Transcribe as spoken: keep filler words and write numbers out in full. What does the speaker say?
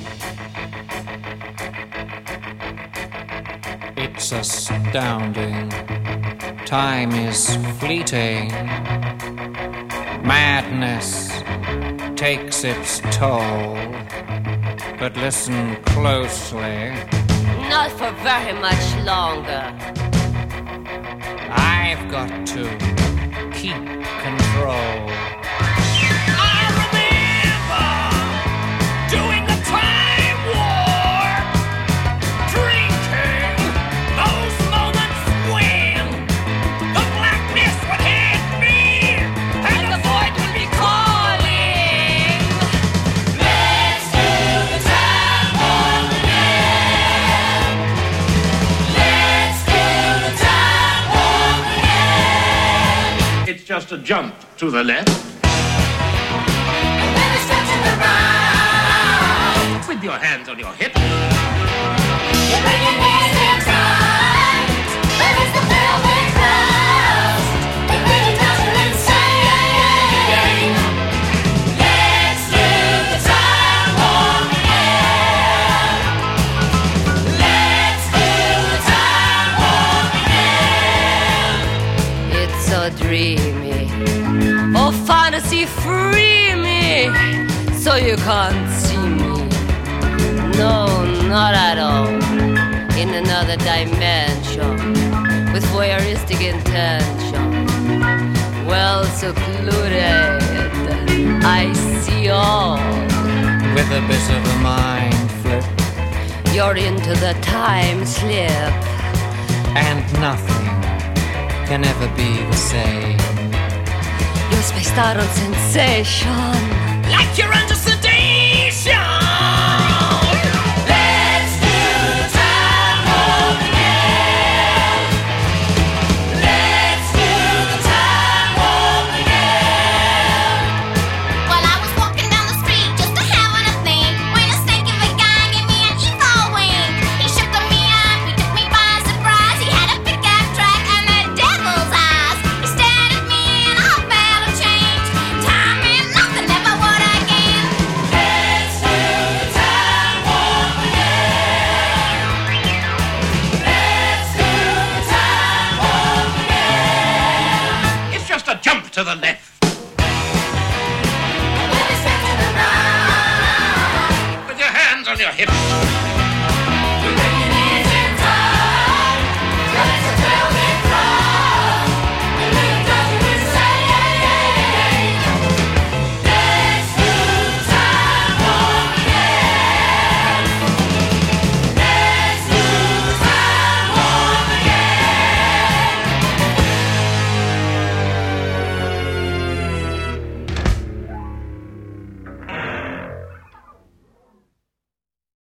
It's astounding. Time is fleeting. Madness takes its toll. But listen closely. Not for very much longer. I've got to keep control. I remember doing the time war, drinking those moments when the blackness would hit me and the void would be calling. Let's do the time war again. Let's do the time war again. It's just a jump to the left. And then a stretch to the right. With your hands on your hips. You bring your knees in tight. Release the pelvic thrust. And then you touch it insane. Let's do the time war again. Let's do the time war again. It's so dreamy. Oh, fantasy, free me. So you can't see me. No, not at all. In another dimension. With voyeuristic intention. Well secluded. I see all. With a bit of a mind flip. You're into the time slip. And nothing can ever be the same. You're spaced out on sensation. Like you're under sedation. Let's do the time war again. Let's do the time war again. Well, I was walking down the street just a having a thing when a stinking big guy gave me an evil wink. He shook me up, he took me by surprise. He had a pickup truck and the devil's eyes. He stared at me and I felt a change. Time and nothing ever would again. Let's do the time war again. Let's do the time war again. It's just a jump to the left. Then a stretch to the right. With your hands on your hips.